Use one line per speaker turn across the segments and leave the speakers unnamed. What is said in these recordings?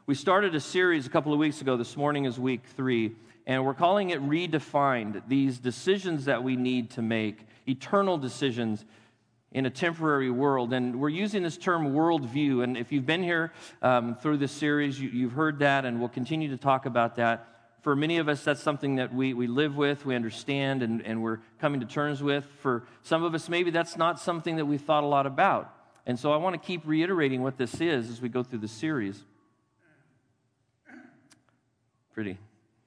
We started a series a couple of weeks ago. This morning is week 3, and we're calling it Redefined, these decisions that we need to make, eternal decisions in a temporary world. And we're using this term worldview, and if you've been here through this series, you've heard that, and we'll continue to talk about that. For many of us, that's something that we live with, we understand, and we're coming to terms with. For some of us, maybe that's not something that we've thought a lot about. And so I want to keep reiterating what this is as we go through the series. Pretty.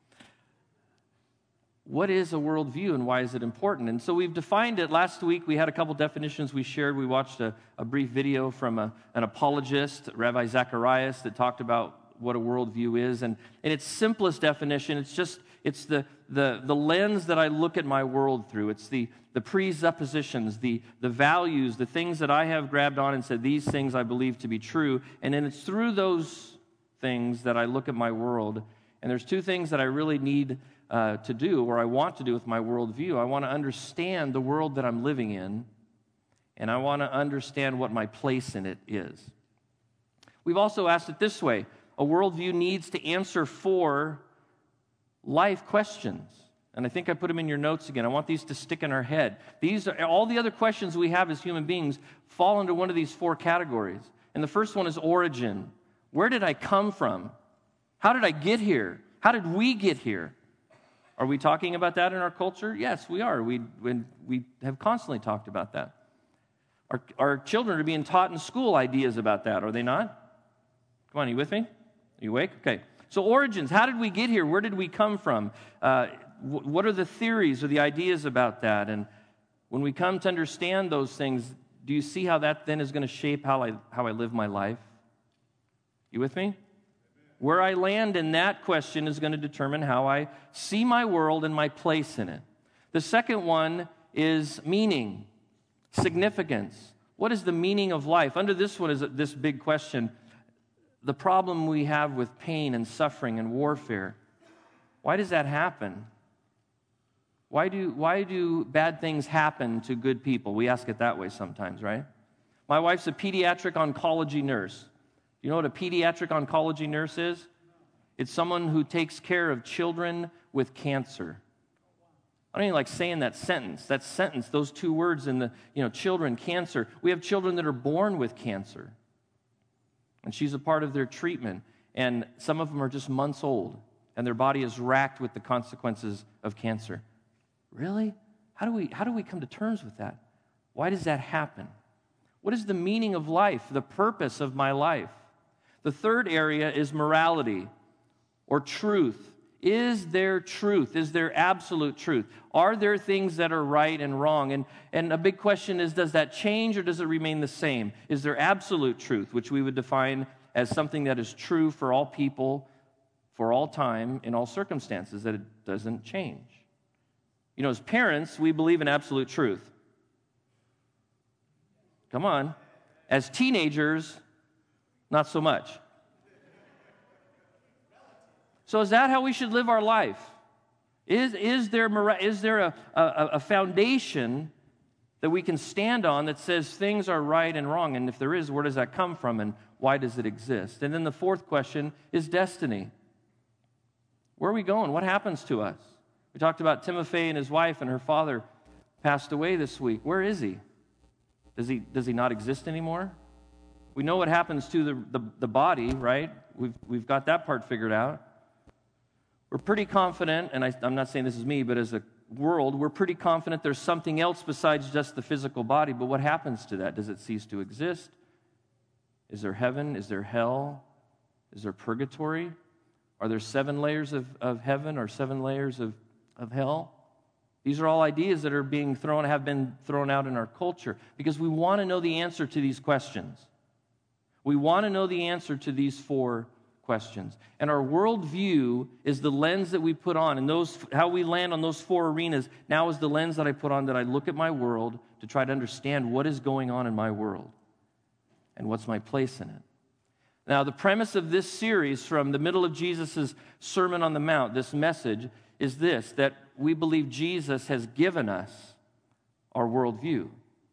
What is a worldview and why is it important? And so we've defined it. Last week we had a couple definitions we shared. We watched a brief video from an apologist, Rabbi Zacharias, that talked about what a worldview is. And in its simplest definition, it's the lens that I look at my world through. It's the presuppositions, the values, the things that I have grabbed on and said, these things I believe to be true. And then it's through those things that I look at my world. And there's two things that I really need to do, or I want to do with my worldview. I want to understand the world that I'm living in, and I want to understand what my place in it is. We've also asked it this way: a worldview needs to answer 4 life questions. And I think I put them in your notes again. I want these to stick in our head. These are all the other questions we have as human beings fall into one of these 4 categories. And the first one is origin. Where did I come from? How did I get here? How did we get here? Are we talking about that in our culture? Yes, we are. We have constantly talked about that. Our children are being taught in school ideas about that, are they not? Come on, are you with me? Are you awake? Okay. So origins, how did we get here? Where did we come from? What are the theories or the ideas about that? And when we come to understand those things, do you see how that then is going to shape how I live my life? You with me? Where I land in that question is going to determine how I see my world and my place in it. The second one is meaning, significance. What is the meaning of life? Under this one is this big question: the problem we have with pain and suffering and warfare. Why does that happen? Why do bad things happen to good people? We ask it that way sometimes, right? My wife's a pediatric oncology nurse. You know what a pediatric oncology nurse is? It's someone who takes care of children with cancer. I don't even like saying that sentence. That sentence, those 2 words in the, children, cancer. We have children that are born with cancer. And she's a part of their treatment. And some of them are just months old. And their body is racked with the consequences of cancer. Really? How do we come to terms with that? Why does that happen? What is the meaning of life, the purpose of my life? The third area is morality or truth. Is there truth? Is there absolute truth? Are there things that are right and wrong? And a big question is, does that change or does it remain the same? Is there absolute truth, which we would define as something that is true for all people, for all time, in all circumstances, that it doesn't change? As parents, we believe in absolute truth. Come on. As teenagers, not so much. So is that how we should live our life? Is there a foundation that we can stand on that says things are right and wrong? And if there is, where does that come from and why does it exist? And then the fourth question is destiny. Where are we going? What happens to us? We talked about Timothy and his wife, and her father passed away this week. Where is he? Does he not exist anymore? We know what happens to the body, right? We've got that part figured out. We're pretty confident, and I'm not saying this is me, but as a world, we're pretty confident there's something else besides just the physical body. But what happens to that? Does it cease to exist? Is there heaven? Is there hell? Is there purgatory? Are there 7 layers of heaven or 7 layers of hell? These are all ideas that are have been thrown out in our culture because we want to know the answer to these questions. We want to know the answer to these 4 questions. And our worldview is the lens that we put on, and how we land on those 4 arenas now is the lens that I put on, that I look at my world to try to understand what is going on in my world and what's my place in it. Now, the premise of this series from the middle of Jesus' Sermon on the Mount, this message, is this: that we believe Jesus has given us our worldview.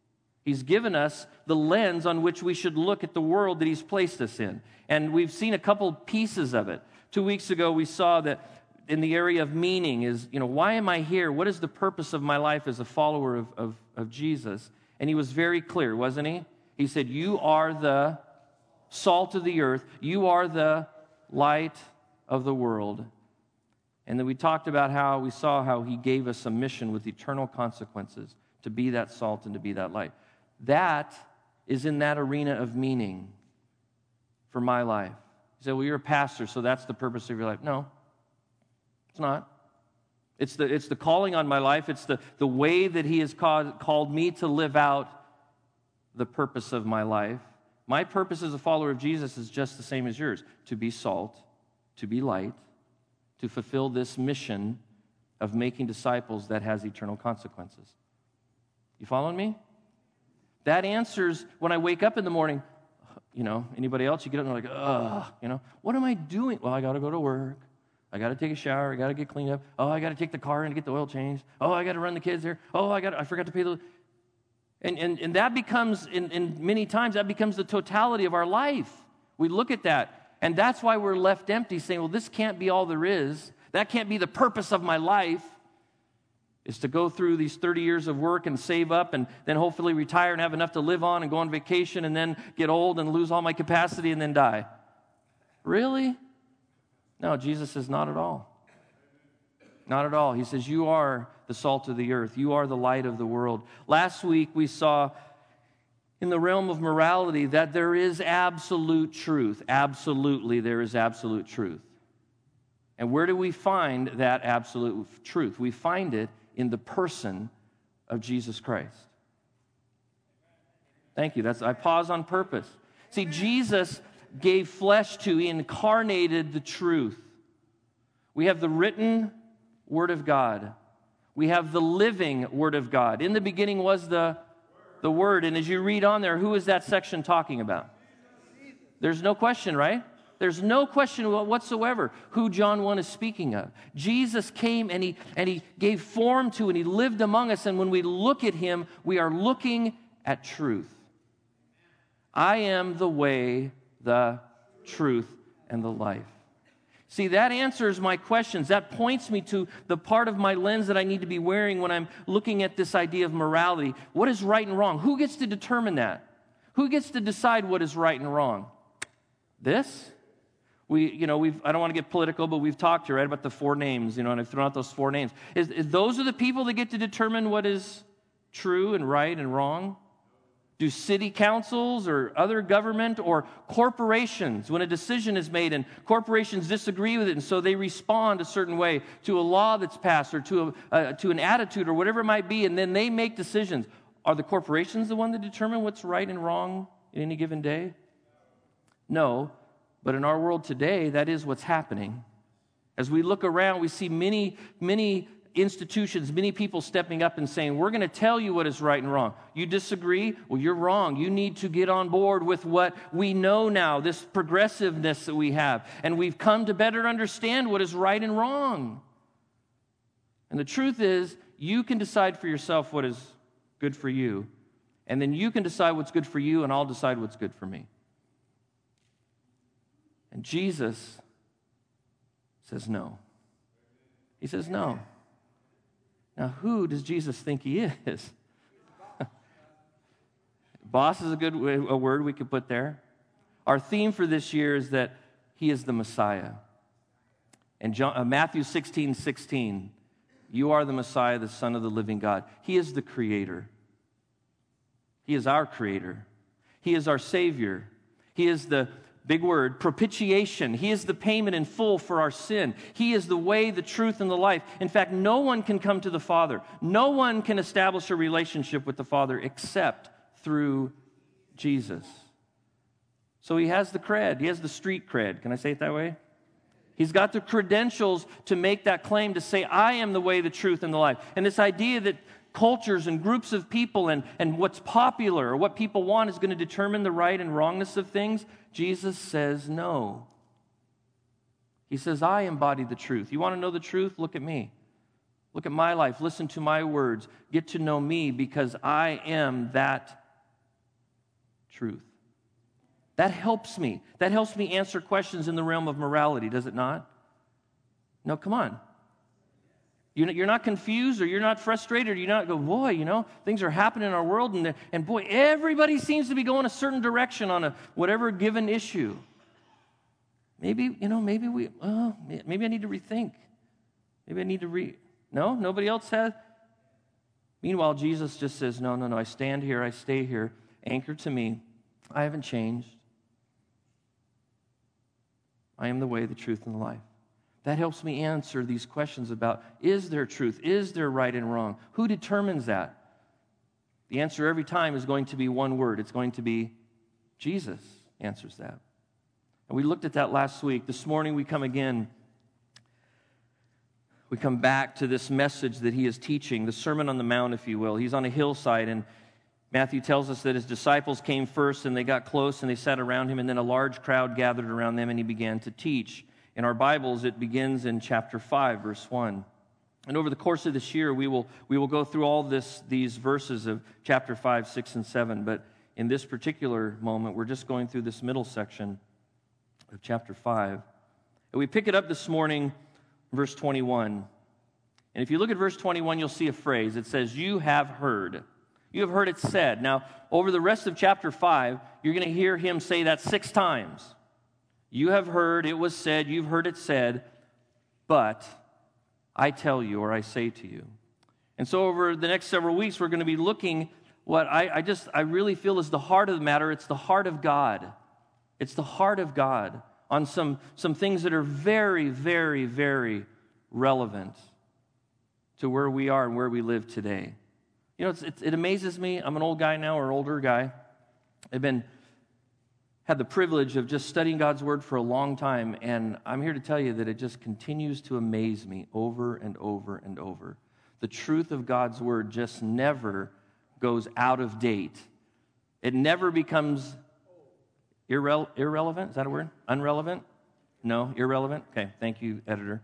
He's given us the lens on which we should look at the world that He's placed us in. And we've seen a couple pieces of it. 2 weeks ago, we saw that in the area of meaning is, why am I here? What is the purpose of my life as a follower of Jesus? And He was very clear, wasn't He? He said, you are the salt of the earth. You are the light of the world. And then we talked about how we saw how He gave us a mission with eternal consequences to be that salt and to be that light. That is in that arena of meaning for my life. You say, well, you're a pastor, so that's the purpose of your life. No, it's not. It's the calling on my life. It's the way that He has called me to live out the purpose of my life. My purpose as a follower of Jesus is just the same as yours, to be salt, to be light, to fulfill this mission of making disciples that has eternal consequences. You following me? That answers when I wake up in the morning. Anybody else? You get up and you're like, what am I doing? Well, I got to go to work. I got to take a shower. I got to get cleaned up. Oh, I got to take the car in to get the oil changed. Oh, I got to run the kids there. Oh, I forgot to pay the... And that becomes, in many times, that becomes the totality of our life. We look at that, and that's why we're left empty, saying, well, this can't be all there is. That can't be the purpose of my life, is to go through these 30 years of work and save up and then hopefully retire and have enough to live on and go on vacation and then get old and lose all my capacity and then die. Really? No, Jesus says not at all. Not at all. He says, you are the salt of the earth. You are the light of the world. Last week we saw in the realm of morality that there is absolute truth. Absolutely, there is absolute truth. And where do we find that absolute truth? We find it in the person of Jesus Christ. Thank you. I pause on purpose. See, Jesus gave flesh to, He incarnated the truth. We have the written Word of God. We have the living Word of God. In the beginning was the Word. And as you read on there, who is that section talking about? There's no question, right? There's no question whatsoever who John 1 is speaking of. Jesus came and he gave form to and He lived among us. And when we look at Him, we are looking at truth. I am the way, the truth, and the life. See, that answers my questions. That points me to the part of my lens that I need to be wearing when I'm looking at this idea of morality. What is right and wrong? Who gets to determine that? Who gets to decide what is right and wrong? This? I don't want to get political, but we've talked here, right, about the 4 names, and I've thrown out those 4 names. Those are the people that get to determine what is true and right and wrong? Do city councils or other government or corporations, when a decision is made and corporations disagree with it and so they respond a certain way to a law that's passed or to an attitude or whatever it might be, and then they make decisions, are the corporations the one that determine what's right and wrong in any given day? No, but in our world today, that is what's happening. As we look around, we see many institutions, many people stepping up and saying, we're going to tell you what is right and wrong. You disagree? Well, you're wrong. You need to get on board with what we know now, this progressiveness that we have. And we've come to better understand what is right and wrong. And the truth is, you can decide for yourself what is good for you. And then you can decide what's good for you, and I'll decide what's good for me. And Jesus says no. He says no. Now, who does Jesus think He is? Boss is a word we could put there. Our theme for this year is that He is the Messiah. And Matthew 16:16, you are the Messiah, the Son of the living God. He is the Creator. He is our Creator. He is our Savior. He is the big word, propitiation. He is the payment in full for our sin. He is the way, the truth, and the life. In fact, no one can come to the Father. No one can establish a relationship with the Father except through Jesus. So He has the cred. He has the street cred. Can I say it that way? He's got the credentials to make that claim, to say, I am the way, the truth, and the life. And this idea that cultures and groups of people and what's popular or what people want is going to determine the right and wrongness of things, Jesus says no. He says, I embody the truth. You want to know the truth? Look at me. Look at my life. Listen to my words. Get to know me because I am that truth? That helps me. That helps me answer questions in the realm of morality, does it not? No, come on. You're not confused, or you're not frustrated, or you're not go, boy, things are happening in our world, and boy, everybody seems to be going a certain direction on whatever given issue. Maybe I need to rethink. Maybe I need to No? Nobody else has? Meanwhile, Jesus just says, no, I stand here, I stay here, anchored to me. I haven't changed. I am the way, the truth, and the life. That helps me answer these questions about, is there truth? Is there right and wrong? Who determines that? The answer every time is going to be one word. It's going to be Jesus answers that. And we looked at that last week. This morning we come again. We come back to this message that he is teaching, the Sermon on the Mount, if you will. He's on a hillside, and Matthew tells us that his disciples came first, and they got close, and they sat around him, and then a large crowd gathered around them, and he began to teach. In our Bibles, it begins in chapter 5, verse 1. And over the course of this year, we will go through all these verses of chapter 5, 6, and 7. But in this particular moment, we're just going through this middle section of chapter 5. And we pick it up this morning, verse 21. And if you look at verse 21, you'll see a phrase. It says, "You have heard." You have heard it said. Now, over the rest of chapter 5, you're going to hear him say that 6 times. You have heard, it was said, you've heard it said, but I tell you, or I say to you. And so over the next several weeks, we're going to be looking what I really feel is the heart of the matter. It's the heart of God. It's the heart of God on some things that are very, very, very relevant to where we are and where we live today. It amazes me. I'm an old guy now, or older guy. I've had the privilege of just studying God's Word for a long time, and I'm here to tell you that it just continues to amaze me over and over and over. The truth of God's Word just never goes out of date. It never becomes irrelevant. Is that a word? Unrelevant? No, irrelevant? Okay, thank you, editor.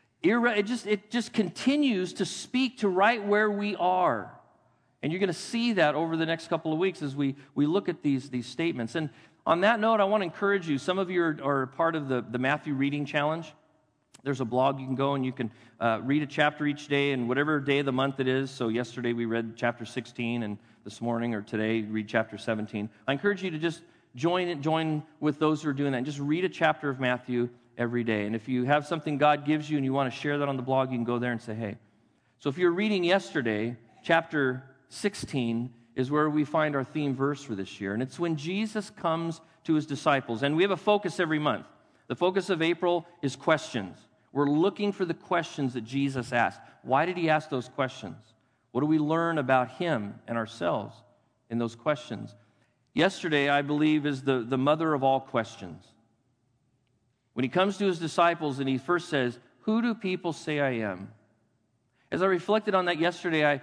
It just continues to speak to right where we are. And you're going to see that over the next couple of weeks as we look at these statements. And on that note, I want to encourage you. Some of you are part of the Matthew Reading Challenge. There's a blog you can go and you can read a chapter each day, and whatever day of the month it is. So yesterday we read chapter 16, and this morning or today read chapter 17. I encourage you to just join with those who are doing that. And just read a chapter of Matthew every day. And if you have something God gives you and you want to share that on the blog, you can go there and say, hey. So if you're reading yesterday, chapter 16 is where we find our theme verse for this year. And it's when Jesus comes to his disciples. And we have a focus every month. The focus of April is questions. We're looking for the questions that Jesus asked. Why did he ask those questions? What do we learn about him and ourselves in those questions? Yesterday, I believe, is the mother of all questions. When he comes to his disciples and he first says, "Who do people say I am?" As I reflected on that yesterday,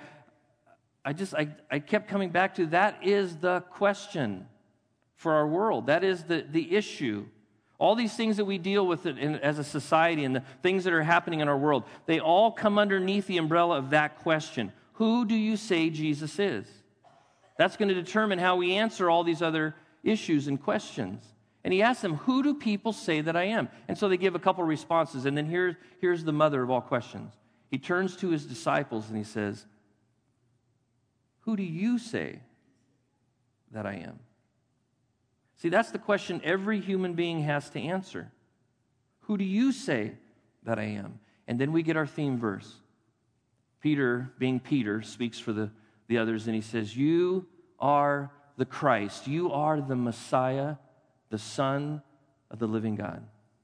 I kept coming back to that is the question for our world. That is the issue. All these things that we deal with as a society and the things that are happening in our world, they all come underneath the umbrella of that question. Who do you say Jesus is? That's going to determine how we answer all these other issues and questions. And he asks them, who do people say that I am? And so they give a couple of responses. And then here's the mother of all questions. He turns to his disciples and he says, who do you say that I am? See, that's the question every human being has to answer. Who do you say that I am? And then we get our theme verse. Peter, being Peter, speaks for the others, and he says, you are the Christ. You are the Messiah, the Son of the living God.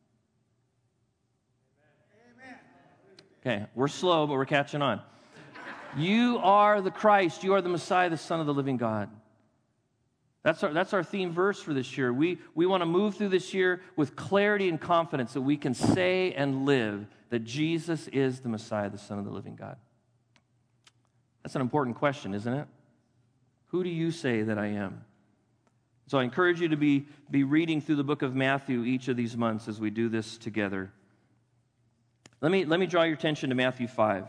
Amen. Okay, we're slow, but we're catching on. You are the Christ. You are the Messiah, the Son of the living God. That's our theme verse for this year. We want to move through this year with clarity and confidence that we can say and live that Jesus is the Messiah, the Son of the living God. That's an important question, isn't it? Who do you say that I am? So I encourage you to be reading through the book of Matthew each of these months as we do this together. Let me draw your attention to Matthew 5.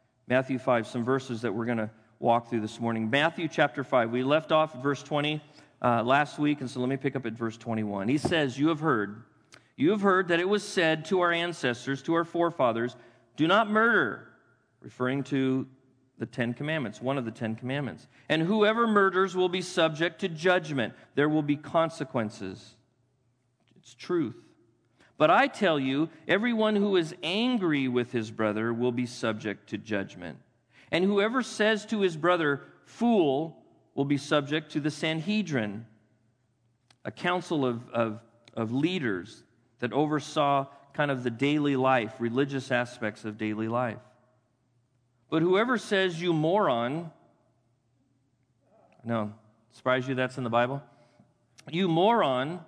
Matthew 5, some verses that we're going to walk through this morning. Matthew chapter 5. We left off at verse 20 last week, and so let me pick up at verse 21. He says, you have heard that it was said to our ancestors, to our forefathers, do not murder, referring to the Ten Commandments, one of the Ten Commandments. And whoever murders will be subject to judgment. There will be consequences. It's truth. But I tell you, everyone who is angry with his brother will be subject to judgment. And whoever says to his brother, fool, will be subject to the Sanhedrin, a council of leaders that oversaw kind of the daily life, religious aspects of daily life. But whoever says, you moron, no, surprise you that's in the Bible? You moron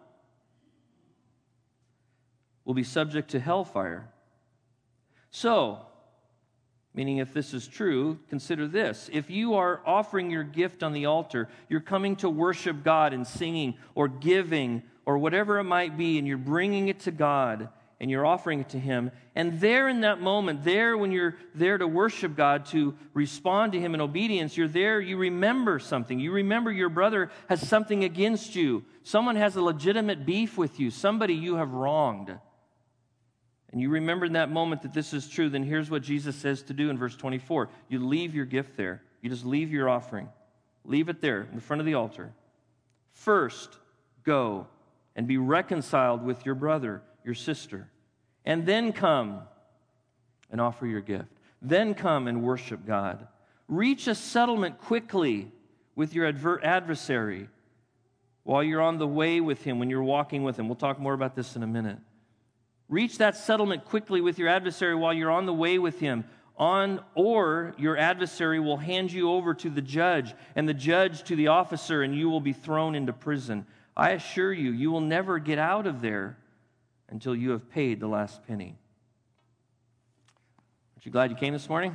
will be subject to hellfire. So, meaning if this is true, consider this. If you are offering your gift on the altar, you're coming to worship God and singing or giving or whatever it might be, and you're bringing it to God, and you're offering it to Him. And there in that moment, there when you're there to worship God, to respond to Him in obedience, you're there, you remember something. You remember your brother has something against you. Someone has a legitimate beef with you. Somebody you have wronged. And you remember in that moment that this is true, then here's what Jesus says to do in verse 24. You leave your gift there. You just leave your offering. Leave it there in front of the altar. First, go and be reconciled with your brother, your sister, and then come and offer your gift. Then come and worship God. Reach a settlement quickly with your adversary while you're on the way with him, when you're walking with him. We'll talk more about this in a minute. Reach that settlement quickly with your adversary while you're on the way with him. Or your adversary will hand you over to the judge, and the judge to the officer, and you will be thrown into prison. I assure you, you will never get out of there until you have paid the last penny. Aren't you glad you came this morning?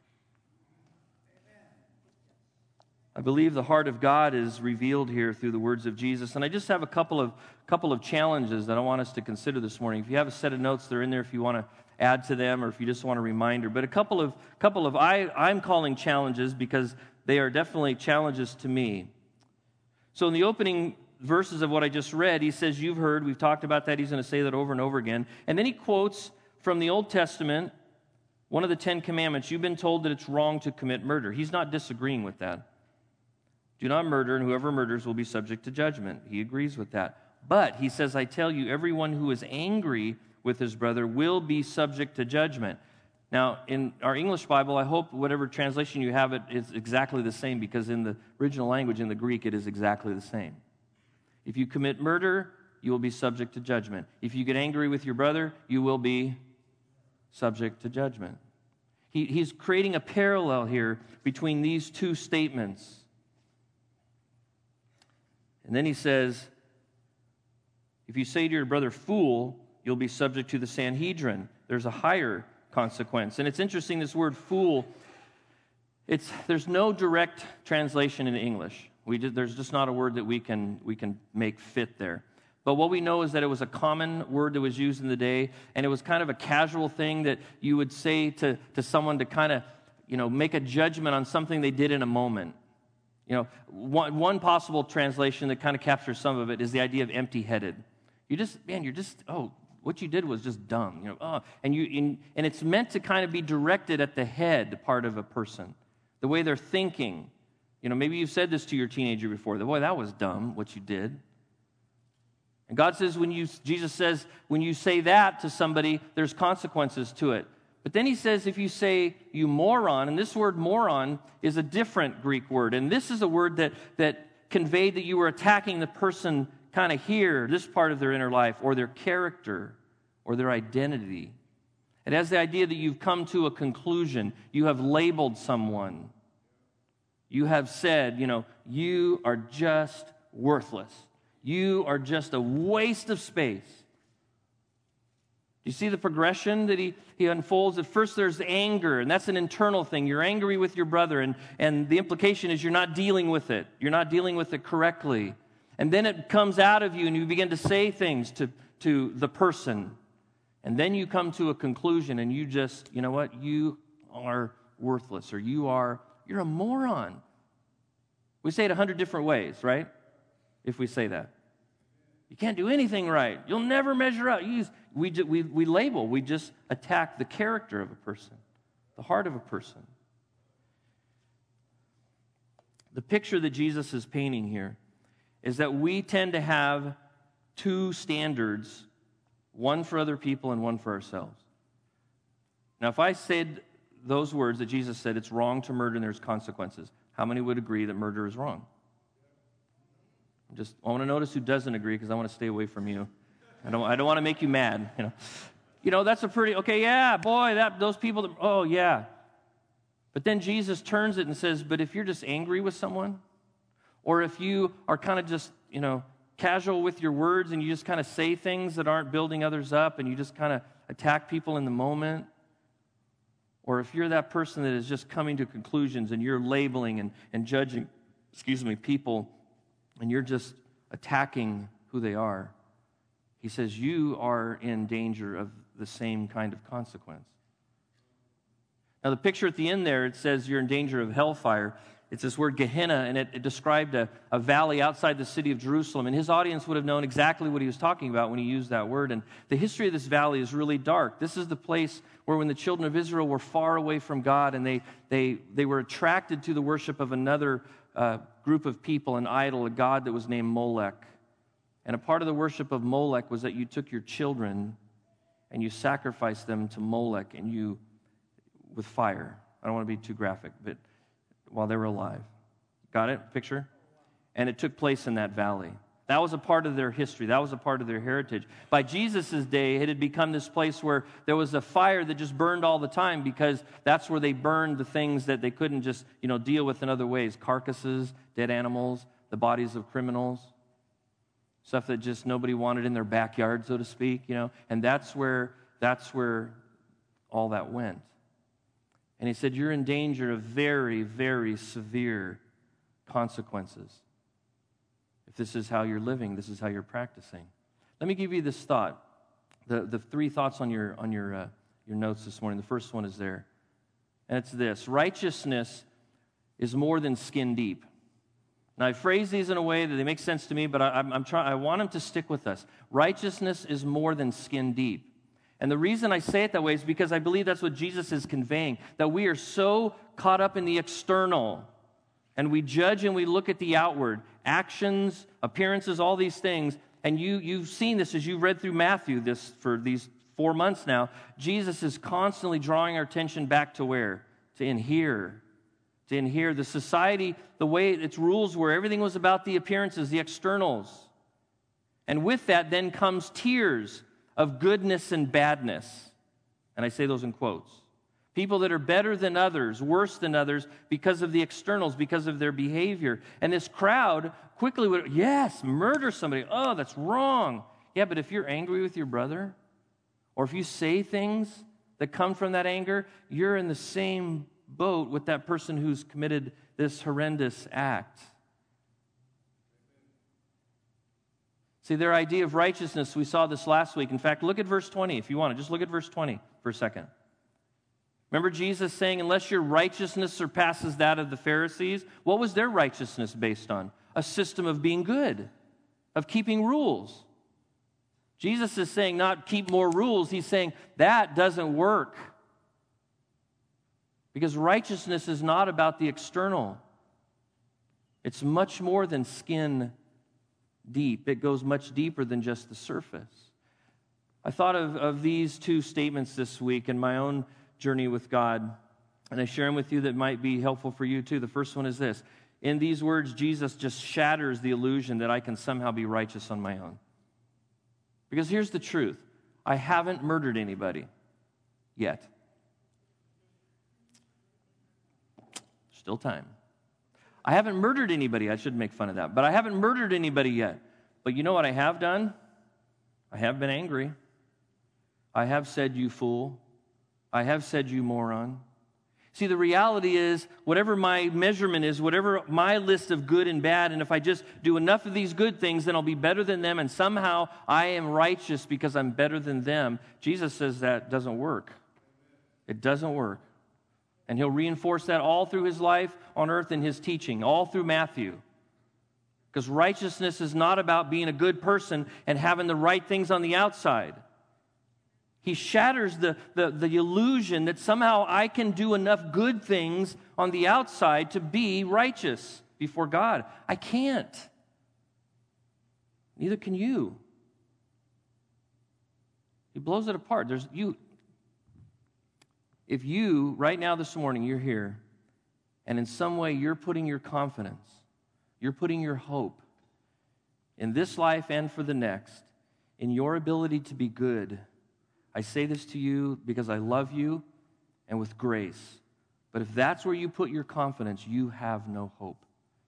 I believe the heart of God is revealed here through the words of Jesus. And I just have a couple of challenges that I want us to consider this morning. If you have a set of notes, they're in there if you want to add to them or if you just want a reminder. But a couple of I'm calling challenges because they are definitely challenges to me. So in the opening verses of what I just read, he says, you've heard, we've talked about that, he's going to say that over and over again. And then he quotes from the Old Testament, one of the Ten Commandments, you've been told that it's wrong to commit murder. He's not disagreeing with that. Do not murder, and whoever murders will be subject to judgment. He agrees with that. But he says, I tell you, everyone who is angry with his brother will be subject to judgment. Now, in our English Bible, I hope whatever translation you have, it is exactly the same, because in the original language, in the Greek, it is exactly the same. If you commit murder, you will be subject to judgment. If you get angry with your brother, you will be subject to judgment. He's creating a parallel here between these two statements. And then he says, if you say to your brother, fool, you'll be subject to the Sanhedrin. There's a higher consequence. And it's interesting, this word fool, there's no direct translation in English. There's just not a word that we can make fit there. But what we know is that it was a common word that was used in the day, and it was kind of a casual thing that you would say to someone to kind of, make a judgment on something they did in a moment. One possible translation that kind of captures some of it is the idea of empty-headed. What you did was just dumb. And it's meant to kind of be directed at the head part of a person, the way they're thinking. Maybe you've said this to your teenager before. Boy, that was dumb, what you did. And God says, Jesus says, when you say that to somebody, there's consequences to it. But then he says, if you say, you moron, and this word moron is a different Greek word. And this is a word that conveyed that you were attacking the person kind of here, this part of their inner life, or their character, or their identity. It has the idea that you've come to a conclusion. You have labeled someone. You have said, you are just worthless. You are just a waste of space. Do you see the progression that he unfolds? At first there's anger, and that's an internal thing. You're angry with your brother, and the implication is you're not dealing with it. You're not dealing with it correctly. And then it comes out of you, and you begin to say things to the person. And then you come to a conclusion, and you just, you are worthless, or you're a moron. We say it 100 different ways, right? if we say that. You can't do anything right. You'll never measure up. We label. We just attack the character of a person, the heart of a person. The picture that Jesus is painting here is that we tend to have two standards, one for other people and one for ourselves. Now, if I said those words that Jesus said, it's wrong to murder and there's consequences, how many would agree that murder is wrong? I want to notice who doesn't agree because I want to stay away from you. I don't want to make you mad. That's a pretty, okay, yeah, boy, those people, oh, yeah. But then Jesus turns it and says, but if you're just angry with someone, or if you are kind of just, casual with your words and you just kind of say things that aren't building others up and you just kind of attack people in the moment, or if you're that person that is just coming to conclusions and you're labeling and judging, people, and you're just attacking who they are, he says you are in danger of the same kind of consequence. Now, the picture at the end there, it says you're in danger of hellfire. It's this word Gehenna, and it described a valley outside the city of Jerusalem. And his audience would have known exactly what he was talking about when he used that word. And the history of this valley is really dark. This is the place where when the children of Israel were far away from God and they were attracted to the worship of another group of people, an idol, a god that was named Molech. And a part of the worship of Molech was that you took your children and you sacrificed them to Molech with fire. I don't want to be too graphic, but while they were alive. Got it? Picture? And it took place in that valley. That was a part of their history. That was a part of their heritage. By Jesus' day, it had become this place where there was a fire that just burned all the time because that's where they burned the things that they couldn't just, deal with in other ways. Carcasses, dead animals, the bodies of criminals, stuff that just nobody wanted in their backyard, so to speak, And that's where all that went. And he said, you're in danger of very, very severe consequences. If this is how you're living, this is how you're practicing. Let me give you this thought. The three thoughts on your notes this morning. The first one is there. And it's this. Righteousness is more than skin deep. Now, I phrase these in a way that they make sense to me, but I want them to stick with us. Righteousness is more than skin deep. And the reason I say it that way is because I believe that's what Jesus is conveying, that we are so caught up in the external, and we judge and we look at the outward, actions, appearances, all these things, and you've seen this as you've read through Matthew for these 4 months now. Jesus is constantly drawing our attention back to where? To in here. To in here. The society, the way its rules were, everything was about the appearances, the externals. And with that then comes tiers of goodness and badness. And I say those in quotes. People that are better than others, worse than others, because of the externals, because of their behavior. And this crowd quickly would, yes, murder somebody. Oh, that's wrong. Yeah, but if you're angry with your brother, or if you say things that come from that anger, you're in the same boat with that person who's committed this horrendous act. See, their idea of righteousness, we saw this last week. In fact, look at verse 20 if you want to. Just look at verse 20 for a second. Remember Jesus saying, unless your righteousness surpasses that of the Pharisees, what was their righteousness based on? A system of being good, of keeping rules. Jesus is saying not keep more rules. He's saying that doesn't work. Because righteousness is not about the external. It's much more than skin deep. It goes much deeper than just the surface. I thought of these two statements this week in my own journey with God, and I share them with you that might be helpful for you too. The first one is this. In these words, Jesus just shatters the illusion that I can somehow be righteous on my own. Because here's the truth. I haven't murdered anybody yet. Still time. I haven't murdered anybody. I shouldn't make fun of that. But I haven't murdered anybody yet. But you know what I have done? I have been angry. I have said, you fool. I have said, you moron. See, the reality is, whatever my measurement is, whatever my list of good and bad, and if I just do enough of these good things, then I'll be better than them, and somehow I am righteous because I'm better than them. Jesus says that doesn't work. It doesn't work. And he'll reinforce that all through his life on earth in his teaching, all through Matthew. Because righteousness is not about being a good person and having the right things on the outside. He shatters the illusion that somehow I can do enough good things on the outside to be righteous before God. I can't. Neither can you. He blows it apart. If you, right now this morning, you're here, and in some way you're putting your confidence, you're putting your hope in this life and for the next, in your ability to be good, I say this to you because I love you and with grace. But if that's where you put your confidence, you have no hope.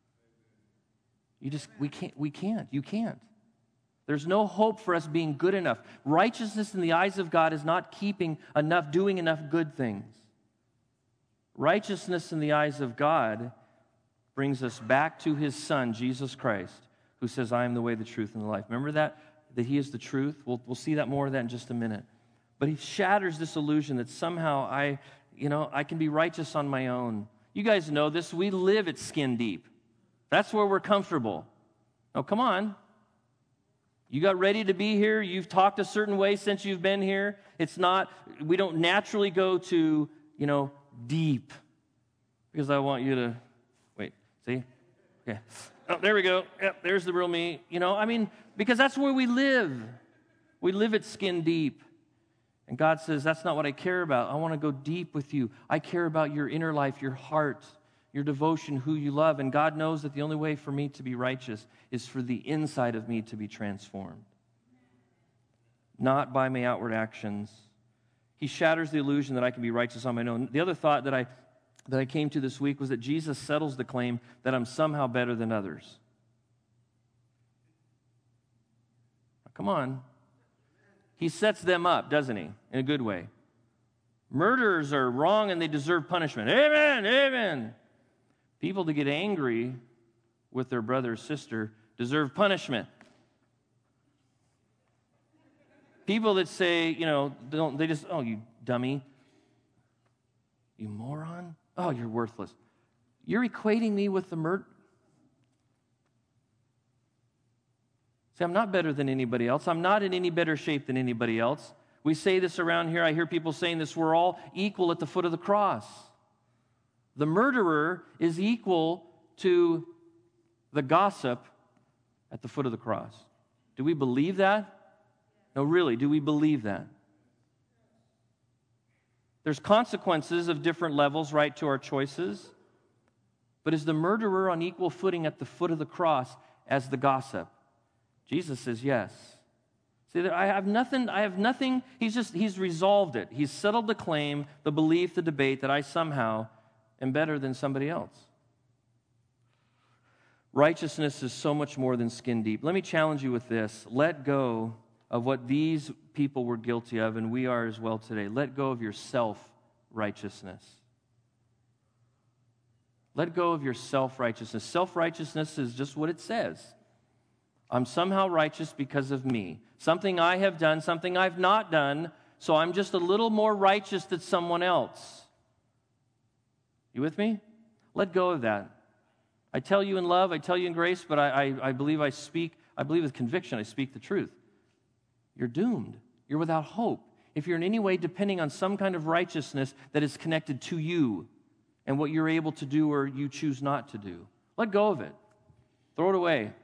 We can't. You can't. There's no hope for us being good enough. Righteousness in the eyes of God is not doing enough good things. Righteousness in the eyes of God brings us back to His Son, Jesus Christ, who says, I am the way, the truth, and the life. Remember that He is the truth? We'll see that more of that in just a minute. But He shatters this illusion that somehow I can be righteous on my own. You guys know this. We live at skin deep. That's where we're comfortable. Oh, come on. You got ready to be here. You've talked a certain way since you've been here. We don't naturally go to, deep. Because I want you to, wait, see? Okay. Oh, there we go. Yep, there's the real me. Because that's where we live. We live at skin deep. And God says, that's not what I care about. I want to go deep with you. I care about your inner life, your heart, your devotion, who you love. And God knows that the only way for me to be righteous is for the inside of me to be transformed, not by my outward actions. He shatters the illusion that I can be righteous on my own. The other thought that I came to this week was that Jesus settles the claim that I'm somehow better than others. Now, come on. He sets them up, doesn't he? In a good way. Murderers are wrong and they deserve punishment. Amen, amen. People that get angry with their brother or sister deserve punishment. People that say, you dummy, you moron, oh, you're worthless. You're equating me with the murder. See, I'm not better than anybody else. I'm not in any better shape than anybody else. We say this around here. I hear people saying this. We're all equal at the foot of the cross. The murderer is equal to the gossip at the foot of the cross. Do we believe that? No, really, do we believe that? There's consequences of different levels, right, to our choices. But is the murderer on equal footing at the foot of the cross as the gossip? Jesus says yes. See, I have nothing. He's resolved it. He's settled the claim, the belief, the debate that I somehow am better than somebody else. Righteousness is so much more than skin deep. Let me challenge you with this. Let go of what these people were guilty of, and we are as well today. Let go of your self-righteousness. Let go of your self-righteousness. Self-righteousness is just what it says. I'm somehow righteous because of me. Something I have done, something I've not done, so I'm just a little more righteous than someone else. You with me? Let go of that. I tell you in love, I tell you in grace, but I believe with conviction, I speak the truth. You're doomed. You're without hope. If you're in any way depending on some kind of righteousness that is connected to you and what you're able to do or you choose not to do, let go of it. Throw it away.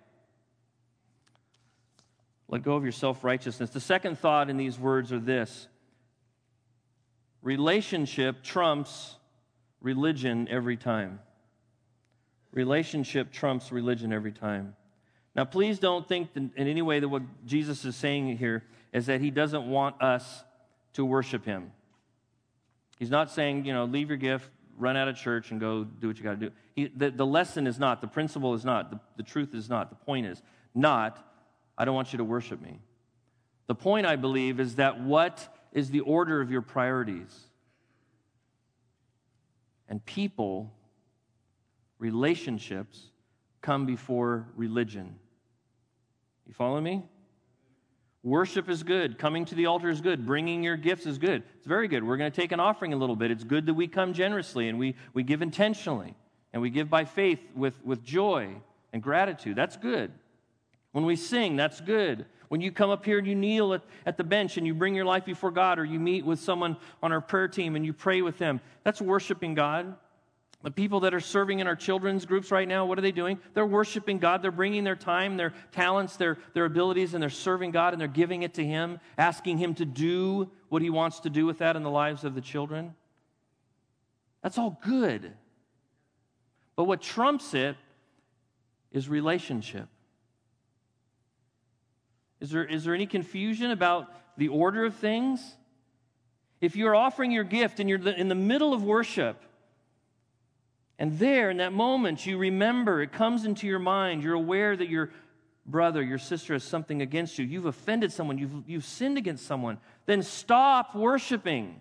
Let go of your self-righteousness. The second thought in these words are this: relationship trumps religion every time. Relationship trumps religion every time. Now, please don't think in any way that what Jesus is saying here is that He doesn't want us to worship Him. He's not saying, leave your gift, run out of church, and go do what you got to do. The lesson is not, the principle is not, the truth is not, the point is not, I don't want you to worship me. The point, I believe, is that what is the order of your priorities? And people, relationships, come before religion. You follow me? Worship is good. Coming to the altar is good. Bringing your gifts is good. It's very good. We're going to take an offering a little bit. It's good that we come generously and we give intentionally and we give by faith with joy. and gratitude. That's good. When we sing, that's good. When you come up here and you kneel at the bench and you bring your life before God, or you meet with someone on our prayer team and you pray with them, that's worshiping God. The people that are serving in our children's groups right now, what are they doing? They're worshiping God. They're bringing their time, their talents, their abilities, and they're serving God, and they're giving it to Him, asking Him to do what He wants to do with that in the lives of the children. That's all good. But what trumps it is relationship. Is there any confusion about the order of things? If you're offering your gift and you're in the middle of worship, and there in that moment you remember, it comes into your mind, you're aware that your brother, your sister has something against you, you've offended someone, you've sinned against someone, then stop worshiping.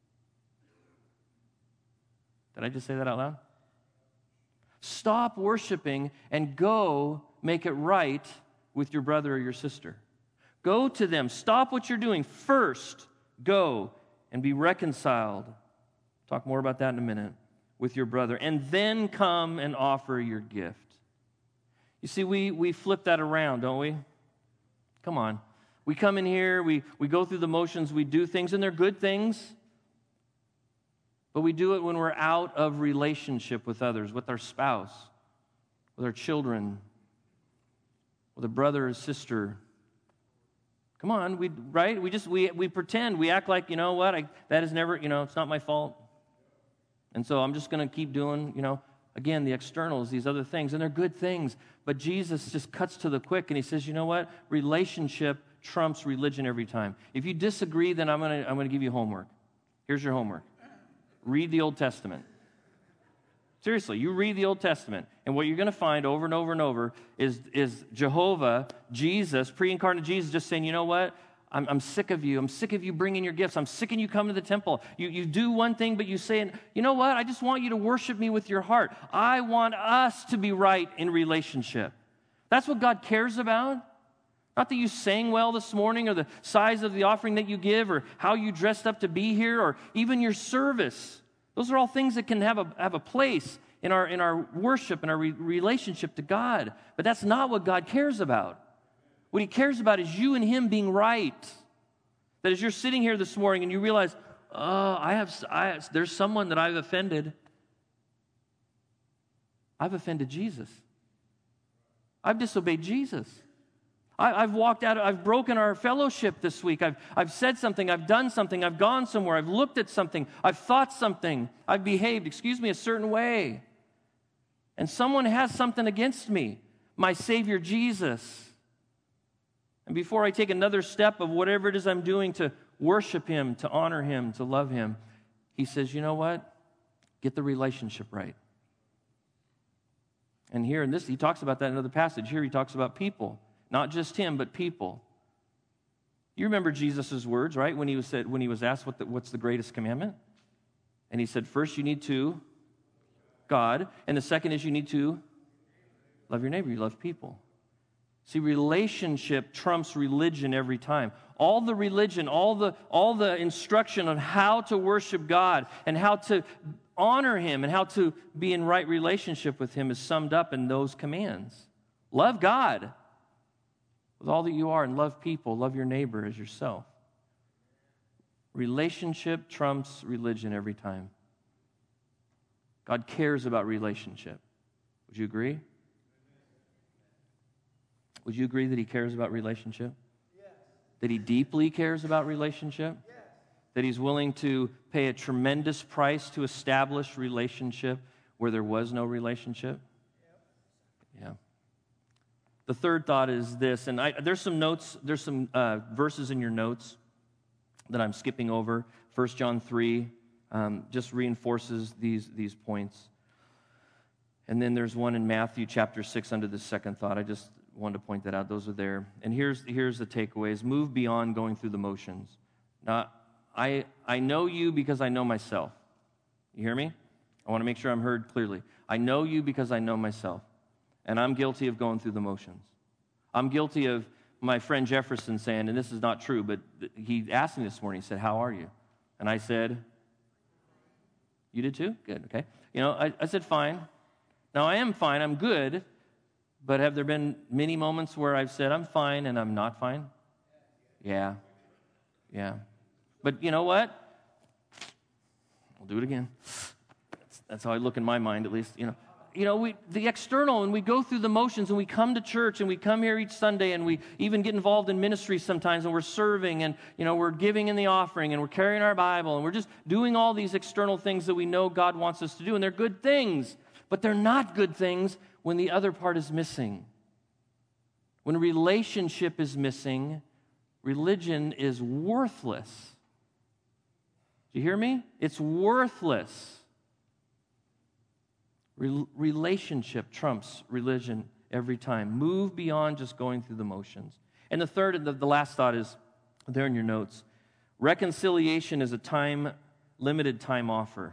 Did I just say that out loud? Stop worshiping and go make it right with your brother or your sister. Go to them. Stop what you're doing. First, go and be reconciled. Talk more about that in a minute with your brother. And then come and offer your gift. You see, we flip that around, don't we? Come on. We come in here, we go through the motions, we do things, and they're good things. But we do it when we're out of relationship with others, with our spouse, with our children, with a brother or sister. Come on, we pretend, we act like, you know what, that is never, it's not my fault. And so I'm just going to keep doing, again, the externals, these other things, and they're good things. But Jesus just cuts to the quick, and He says, you know what, relationship trumps religion every time. If you disagree, then I'm going to give you homework. Here's your homework. Read the Old Testament. Seriously, you read the Old Testament, and what you're going to find over and over and over is Jehovah, Jesus, pre-incarnate Jesus, just saying, you know what? I'm sick of you. I'm sick of you bringing your gifts. I'm sick of you coming to the temple. You do one thing, but you say, you know what? I just want you to worship me with your heart. I want us to be right in relationship. That's what God cares about. Not that you sang well this morning, or the size of the offering that you give, or how you dressed up to be here, or even your service. Those are all things that can have a place in our worship and our relationship to God. But that's not what God cares about. What He cares about is you and Him being right. That as you're sitting here this morning and you realize, there's someone that I've offended. I've offended Jesus. I've disobeyed Jesus. I've walked out, I've broken our fellowship this week. I've said something, I've done something, I've gone somewhere, I've looked at something, I've thought something, I've behaved, a certain way. And someone has something against me, my Savior Jesus. And before I take another step of whatever it is I'm doing to worship Him, to honor Him, to love Him, He says, you know what? Get the relationship right. And here in this, He talks about that in another passage. Here He talks about people. Not just Him, but people. You remember Jesus' words, right? When he was asked what's the greatest commandment? And He said, first you need to God, and the second is you need to love your neighbor. You love people. See, relationship trumps religion every time. All the religion, all the instruction on how to worship God and how to honor Him and how to be in right relationship with Him is summed up in those commands. Love God with all that you are, and love people. Love your neighbor as yourself. Relationship trumps religion every time. God cares about relationship. Would you agree? Would you agree that He cares about relationship? Yes. That He deeply cares about relationship? Yes. That He's willing to pay a tremendous price to establish relationship where there was no relationship? Yep. Yeah. The third thought is this, and there's some notes, there's some verses in your notes that I'm skipping over. 1 John 3 just reinforces these points. And then there's one in Matthew chapter 6 under the second thought. I just wanted to point that out. Those are there. And here's the takeaways. Move beyond going through the motions. Now, I know you because I know myself. You hear me? I want to make sure I'm heard clearly. I know you because I know myself. And I'm guilty of going through the motions. I'm guilty of my friend Jefferson saying, and this is not true, but he asked me this morning, he said, how are you? And I said, you did too? Good, okay. I said, fine. Now, I am fine, I'm good, But have there been many moments where I've said, I'm fine and I'm not fine? Yeah. But you know what? I'll do it again. That's how I look in my mind, at least, the external, and we go through the motions, and we come to church, and we come here each Sunday, and we even get involved in ministry sometimes, and we're serving, and, we're giving in the offering, and we're carrying our Bible, and we're just doing all these external things that we know God wants us to do, and they're good things, but they're not good things when the other part is missing. When a relationship is missing, religion is worthless. Do you hear me? It's worthless. Relationship trumps religion every time. Move beyond just going through the motions. And the third and the last thought is there in your notes. Reconciliation is a limited time offer.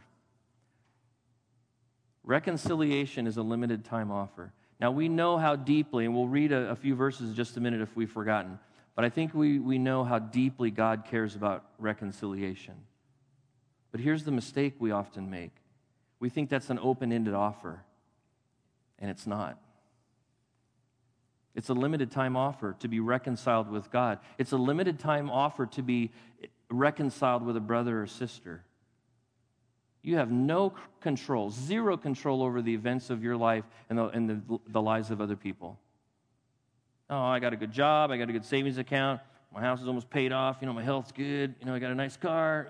Reconciliation is a limited time offer. Now we know how deeply, and we'll read a few verses in just a minute if we've forgotten, but I think we know how deeply God cares about reconciliation. But here's the mistake we often make. We think that's an open-ended offer, and it's not. It's a limited time offer to be reconciled with God. It's a limited time offer to be reconciled with a brother or sister. You have no control, zero control over the events of your life and the lives of other people. Oh, I got a good job, I got a good savings account, my house is almost paid off, my health's good, I got a nice car,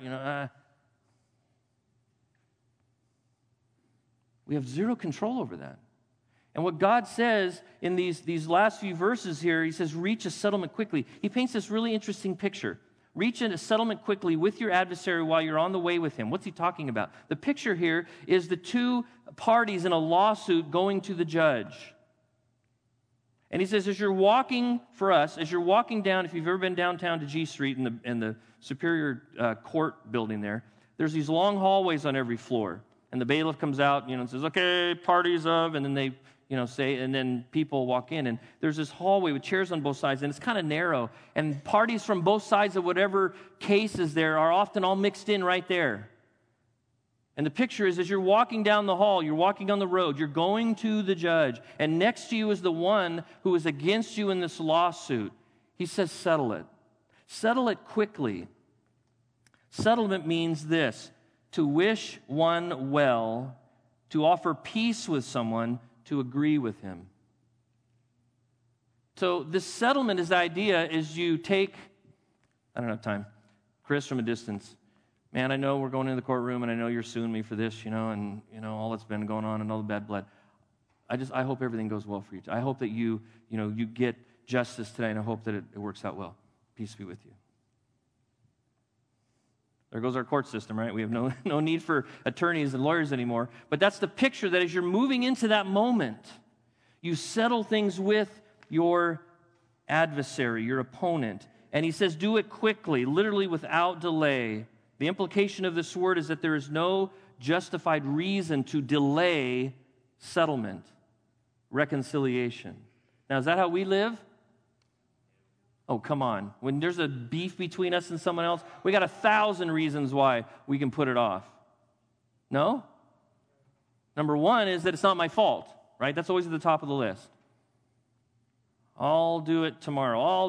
We have zero control over that. And what God says in these last few verses here, he says, reach a settlement quickly. He paints this really interesting picture. Reach a settlement quickly with your adversary while you're on the way with him. What's he talking about? The picture here is the two parties in a lawsuit going to the judge. And he says, as you're walking down, if you've ever been downtown to G Street in the Superior Court building there, there's these long hallways on every floor. And the bailiff comes out, and says, okay, parties of, and then they, say, and then people walk in. And there's this hallway with chairs on both sides, and it's kind of narrow. And parties from both sides of whatever case is there are often all mixed in right there. And the picture is, as you're walking down the hall, you're walking on the road, you're going to the judge, and next to you is the one who is against you in this lawsuit. He says, settle it. Settle it quickly. Settlement means this: to wish one well, to offer peace with someone, to agree with him. So this settlement, his idea is you take, I don't have time, Chris from a distance. Man, I know we're going into the courtroom, and I know you're suing me for this, and all that's been going on and all the bad blood. I hope everything goes well for you. I hope that you get justice today, and I hope that it works out well. Peace be with you. There goes our court system, right? We have no need for attorneys and lawyers anymore. But that's the picture, that as you're moving into that moment, you settle things with your adversary, your opponent. And he says, do it quickly, literally without delay. The implication of this word is that there is no justified reason to delay settlement, reconciliation. Now, is that how we live? Oh, come on. When there's a beef between us and someone else, we got 1,000 reasons why we can put it off. No? Number one is that it's not my fault, right? That's always at the top of the list. I'll do it tomorrow.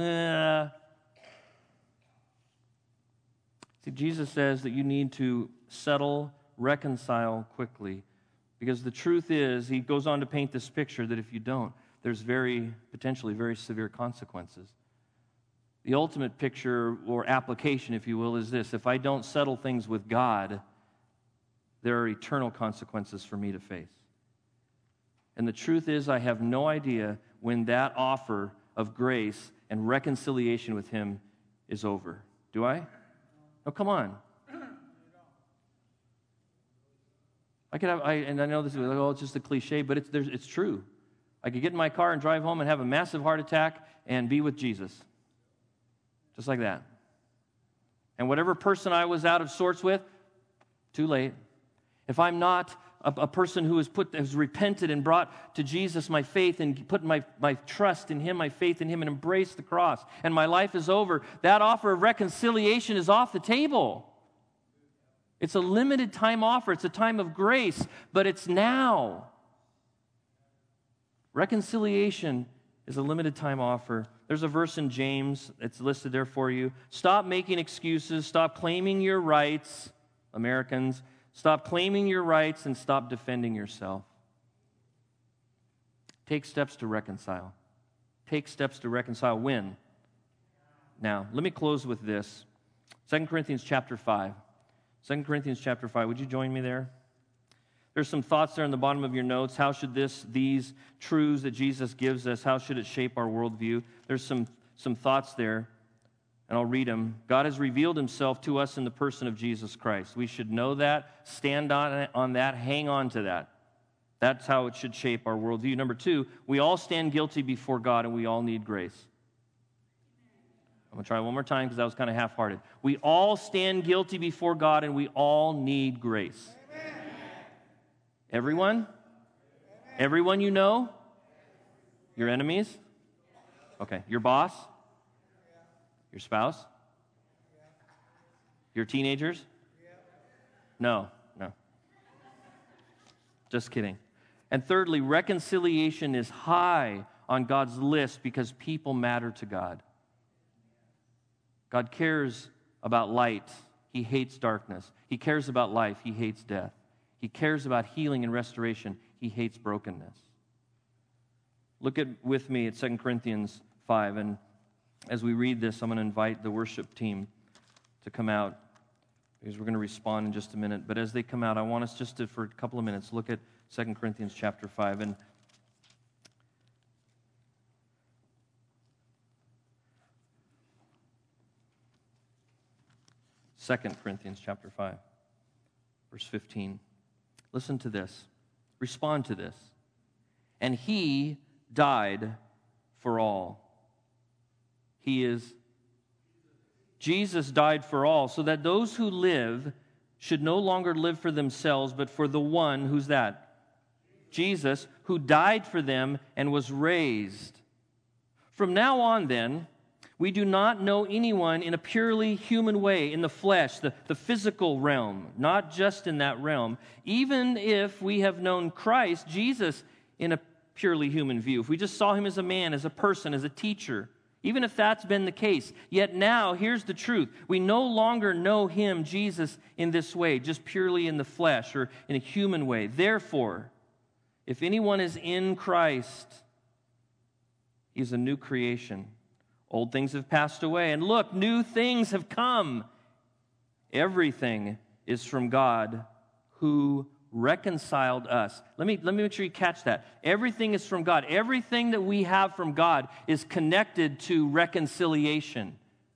See, Jesus says that you need to settle, reconcile quickly. Because the truth is, he goes on to paint this picture that if you don't, there's potentially very severe consequences. The ultimate picture or application, if you will, is this: if I don't settle things with God, there are eternal consequences for me to face. And the truth is, I have no idea when that offer of grace and reconciliation with him is over. Do I? Oh, come on. And I know this is like, it's just a cliche, but it's true. I could get in my car and drive home and have a massive heart attack and be with Jesus. Just like that. And whatever person I was out of sorts with, too late. If I'm not a person who has repented and brought to Jesus my faith and put my trust in him, my faith in him, and embraced the cross, and my life is over, that offer of reconciliation is off the table. It's a limited time offer. It's a time of grace, but it's now. Reconciliation is a limited time offer. There's a verse in James, it's listed there for you. Stop making excuses, stop claiming your rights, Americans. Stop claiming your rights and stop defending yourself. Take steps to reconcile. Take steps to reconcile. When? Now, let me close with this. 2 Corinthians chapter 5. 2 Corinthians chapter 5. Would you join me there? There's some thoughts there in the bottom of your notes. How should these truths that Jesus gives us, how should it shape our worldview? There's some thoughts there, and I'll read them. God has revealed himself to us in the person of Jesus Christ. We should know that, stand on that, hang on to that. That's how it should shape our worldview. Number 2, we all stand guilty before God, and we all need grace. I'm going to try one more time because that was kind of half-hearted. We all stand guilty before God, and we all need grace. Amen. Everyone? Amen. Everyone you know? Your enemies? Okay. Your boss? Your spouse? Your teenagers? No. Just kidding. And thirdly, reconciliation is high on God's list because people matter to God. God cares about light. He hates darkness. He cares about life. He hates death. He cares about healing and restoration. He hates brokenness. Look with me at 2 Corinthians 5, and as we read this, I'm going to invite the worship team to come out because we're going to respond in just a minute. But as they come out, I want us just to, for a couple of minutes, look at 2 Corinthians chapter 5. And Second Corinthians chapter 5, verse 15. Listen to this. Respond to this. And he died for all. Jesus died for all, so that those who live should no longer live for themselves, but for the one, who's that? Jesus, who died for them and was raised. From now on, then, we do not know anyone in a purely human way, in the flesh, the physical realm, not just in that realm. Even if we have known Christ, Jesus, in a purely human view, if we just saw him as a man, as a person, as a teacher, even if that's been the case, yet now, here's the truth. We no longer know him, Jesus, in this way, just purely in the flesh or in a human way. Therefore, if anyone is in Christ, he's a new creation. Old things have passed away, and look, new things have come. Everything is from God who reconciled us. Let me make sure you catch that. Everything is from God. Everything that we have from God is connected to reconciliation.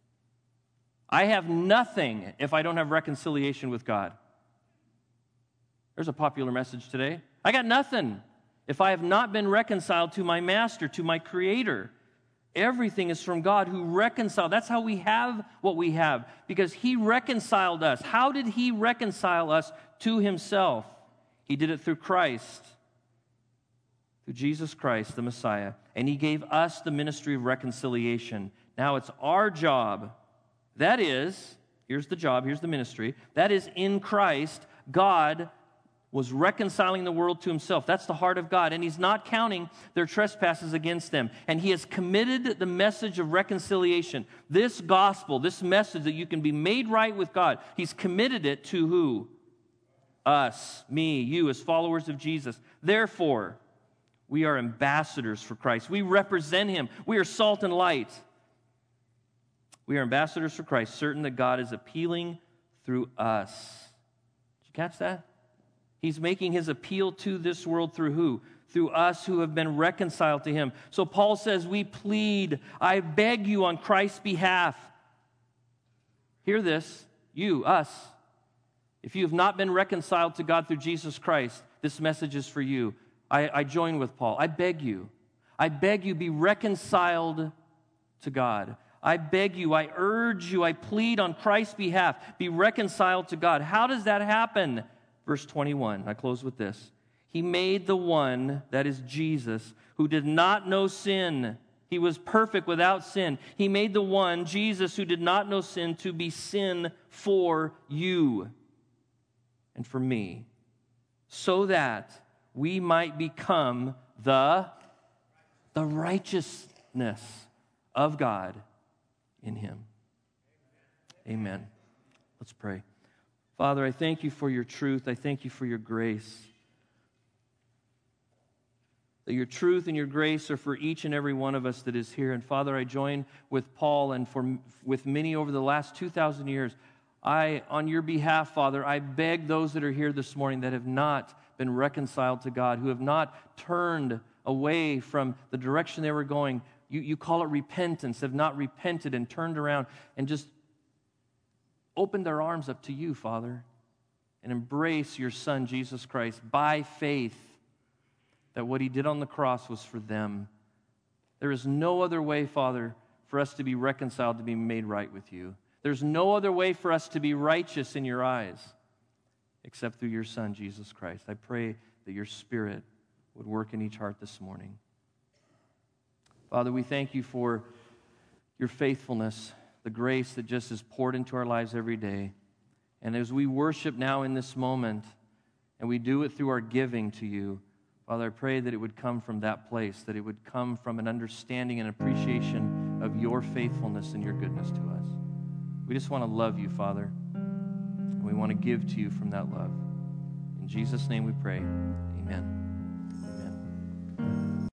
I have nothing if I don't have reconciliation with God. There's a popular message today. I got nothing if I have not been reconciled to my Master, to my Creator. Everything is from God who reconciled. That's how we have what we have, because he reconciled us. How did he reconcile us to himself? He did it through Christ, through Jesus Christ, the Messiah. And he gave us the ministry of reconciliation. Now it's our job. That is, here's the job, here's the ministry. That is, in Christ, God was reconciling the world to himself. That's the heart of God. And he's not counting their trespasses against them. And he has committed the message of reconciliation. This gospel, this message that you can be made right with God, he's committed it to who? Us, me, you, as followers of Jesus. Therefore, we are ambassadors for Christ. We represent him. We are salt and light. We are ambassadors for Christ, certain that God is appealing through us. Did you catch that? He's making his appeal to this world through who? Through us who have been reconciled to him. So Paul says, we plead, I beg you on Christ's behalf. Hear this, you, us. If you have not been reconciled to God through Jesus Christ, this message is for you. I join with Paul. I beg you, be reconciled to God. I beg you, I urge you, I plead on Christ's behalf, be reconciled to God. How does that happen? Verse 21, I close with this. He made the one, that is Jesus, who did not know sin. He was perfect without sin. He made the one, Jesus, who did not know sin, to be sin for you and for me, so that we might become the the righteousness of God in him. Amen. Let's pray. Father, I thank you for your truth. I thank you for your grace. That your truth and your grace are for each and every one of us that is here. And Father, I join with Paul and with many over the last 2,000 years. On your behalf, Father, I beg those that are here this morning that have not been reconciled to God, who have not turned away from the direction they were going. You call it repentance, have not repented and turned around and just opened their arms up to you, Father, and embrace your Son, Jesus Christ, by faith, that what he did on the cross was for them. There is no other way, Father, for us to be reconciled, to be made right with you. There's no other way for us to be righteous in your eyes except through your Son, Jesus Christ. I pray that your Spirit would work in each heart this morning. Father, we thank you for your faithfulness, the grace that just is poured into our lives every day. And as we worship now in this moment, and we do it through our giving to you, Father, I pray that it would come from that place, that it would come from an understanding and appreciation of your faithfulness and your goodness to us. We just want to love you, Father, and we want to give to you from that love. In Jesus' name we pray, amen.